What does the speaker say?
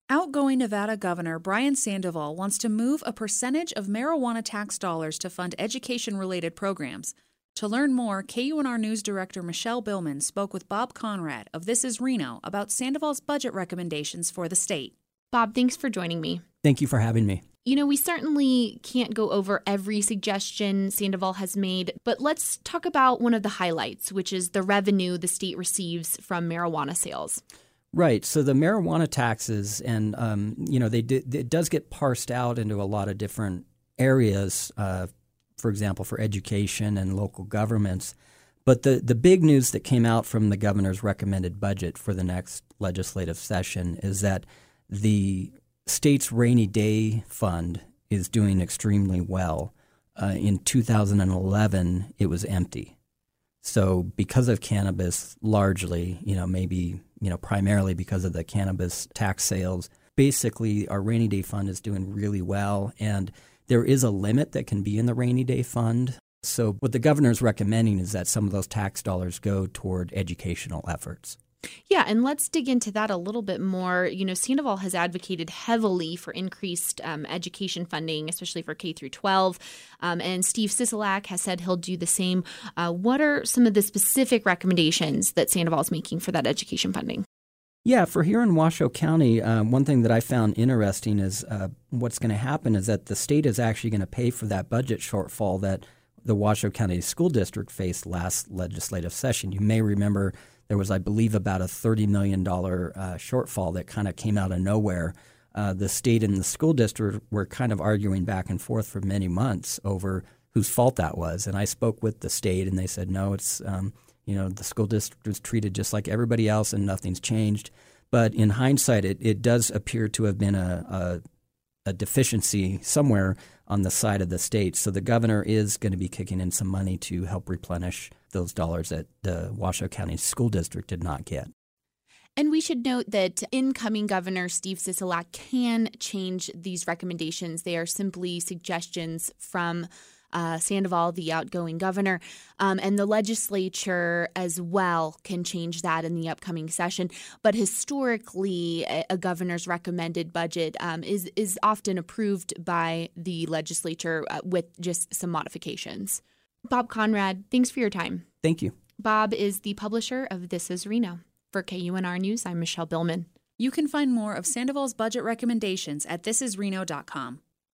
Outgoing Nevada Governor Brian Sandoval wants to move a percentage of marijuana tax dollars to fund education-related programs. To learn more, KUNR News Director Michelle Billman spoke with Bob Conrad of This Is Reno about Sandoval's budget recommendations for the state. Bob, thanks for joining me. Thank you for having me. You know, we certainly can't go over every suggestion Sandoval has made, but let's talk about one of the highlights, which is the revenue the state receives from marijuana sales. Right. So the marijuana taxes, and it does get parsed out into a lot of different areas. For example, for education and local governments. But the big news that came out from the governor's recommended budget for the next legislative session is that the state's rainy day fund is doing extremely well. In 2011, it was empty. So because of cannabis, largely, primarily because of the cannabis tax sales, basically our rainy day fund is doing really well. And there is a limit that can be in the rainy day fund. So what the governor is recommending is that some of those tax dollars go toward educational efforts. Yeah, and let's dig into that a little bit more. You know, Sandoval has advocated heavily for increased education funding, especially for K through 12. And Steve Sisolak has said he'll do the same. What are some of the specific recommendations that Sandoval is making for that education funding? Yeah, for here in Washoe County, one thing that I found interesting is what's going to happen is that the state is actually going to pay for that budget shortfall that the Washoe County School District faced last legislative session. You may remember there was, I believe, about a $30 million shortfall that kind of came out of nowhere. The state and the school district were kind of arguing back and forth for many months over whose fault that was. And I spoke with the state, and they said, no, it's the school district was treated just like everybody else and nothing's changed. But in hindsight, it does appear to have been a deficiency somewhere on the side of the state. So the governor is going to be kicking in some money to help replenish those dollars that the Washoe County School District did not get. And we should note that incoming Governor Steve Sisolak can change these recommendations. They are simply suggestions from Sandoval, the outgoing governor, and the legislature as well can change that in the upcoming session. But historically, a governor's recommended budget is often approved by the legislature with just some modifications. Bob Conrad, thanks for your time. Thank you. Bob is the publisher of This Is Reno. For KUNR News, I'm Michelle Billman. You can find more of Sandoval's budget recommendations at thisisreno.com.